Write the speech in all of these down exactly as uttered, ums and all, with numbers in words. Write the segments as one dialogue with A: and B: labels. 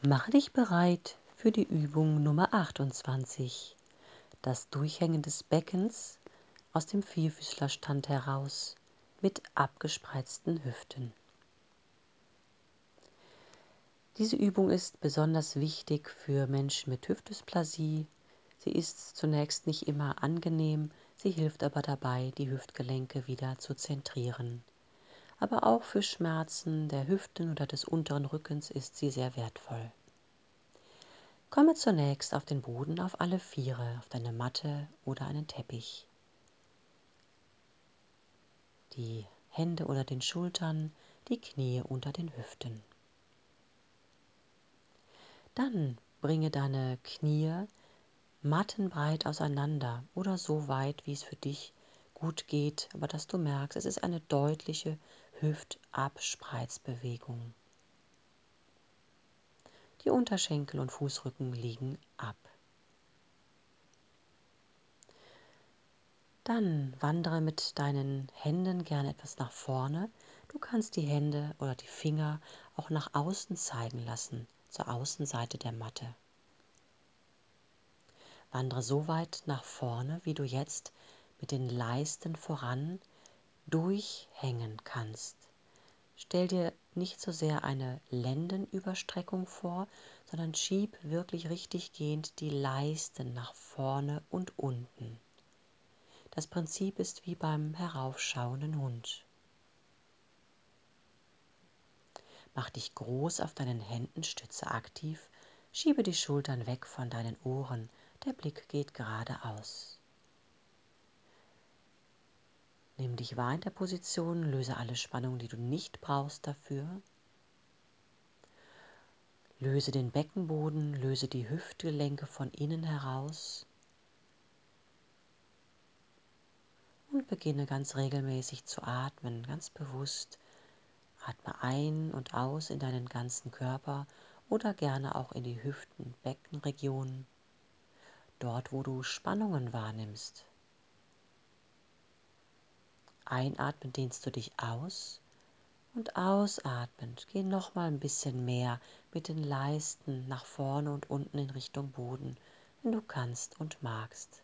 A: Mache dich bereit für die Übung Nummer achtundzwanzig, das Durchhängen des Beckens aus dem Vierfüßlerstand heraus mit abgespreizten Hüften. Diese Übung ist besonders wichtig für Menschen mit Hüftdysplasie. Sie ist zunächst nicht immer angenehm, sie hilft aber dabei, die Hüftgelenke wieder zu zentrieren. Aber auch für Schmerzen der Hüften oder des unteren Rückens ist sie sehr wertvoll. Komme zunächst auf den Boden auf alle Viere, auf deine Matte oder einen Teppich. Die Hände unter den Schultern, die Knie unter den Hüften. Dann bringe deine Knie mattenbreit auseinander oder so weit, wie es für dich gut geht, aber dass du merkst, es ist eine deutliche Hüftabspreizbewegung. Die Unterschenkel und Fußrücken liegen ab. Dann wandere mit deinen Händen gerne etwas nach vorne. Du kannst die Hände oder die Finger auch nach außen zeigen lassen, zur Außenseite der Matte. Wandere so weit nach vorne, wie du jetzt mit den Leisten voran durchhängen kannst. Stell dir nicht so sehr eine Lendenüberstreckung vor, sondern schieb wirklich richtig gehend die Leisten nach vorne und unten. Das Prinzip ist wie beim heraufschauenden Hund. Mach dich groß auf deinen Händen, stütze aktiv, schiebe die Schultern weg von deinen Ohren, der Blick geht geradeaus. Nimm dich wahr in der Position, löse alle Spannungen, die du nicht brauchst dafür. Löse den Beckenboden, löse die Hüftgelenke von innen heraus und beginne ganz regelmäßig zu atmen, ganz bewusst. Atme ein und aus in deinen ganzen Körper oder gerne auch in die Hüften-Beckenregion, dort wo du Spannungen wahrnimmst. Einatmen dehnst du dich aus und ausatmend geh nochmal ein bisschen mehr mit den Leisten nach vorne und unten in Richtung Boden, wenn du kannst und magst.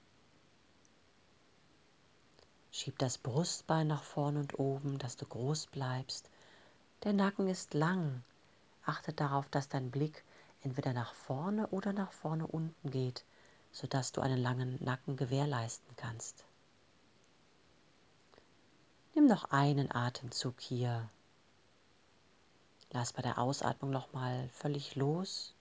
A: Schieb das Brustbein nach vorne und oben, dass du groß bleibst. Der Nacken ist lang. Achte darauf, dass dein Blick entweder nach vorne oder nach vorne unten geht, sodass du einen langen Nacken gewährleisten kannst. Nimm noch einen Atemzug hier. Lass bei der Ausatmung nochmal völlig los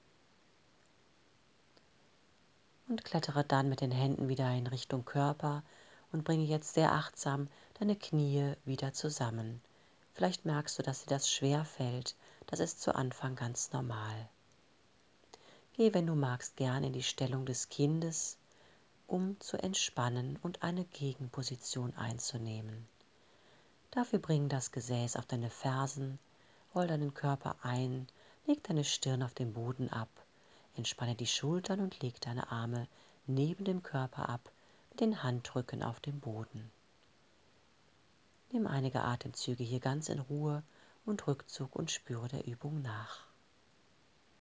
A: und klettere dann mit den Händen wieder in Richtung Körper und bringe jetzt sehr achtsam deine Knie wieder zusammen. Vielleicht merkst du, dass dir das schwer fällt. Das ist zu Anfang ganz normal. Geh, wenn du magst, gern in die Stellung des Kindes, um zu entspannen und eine Gegenposition einzunehmen. Dafür bring das Gesäß auf deine Fersen, roll deinen Körper ein, leg deine Stirn auf den Boden ab, entspanne die Schultern und leg deine Arme neben dem Körper ab, mit den Handrücken auf dem Boden. Nimm einige Atemzüge hier ganz in Ruhe und Rückzug und spüre der Übung nach.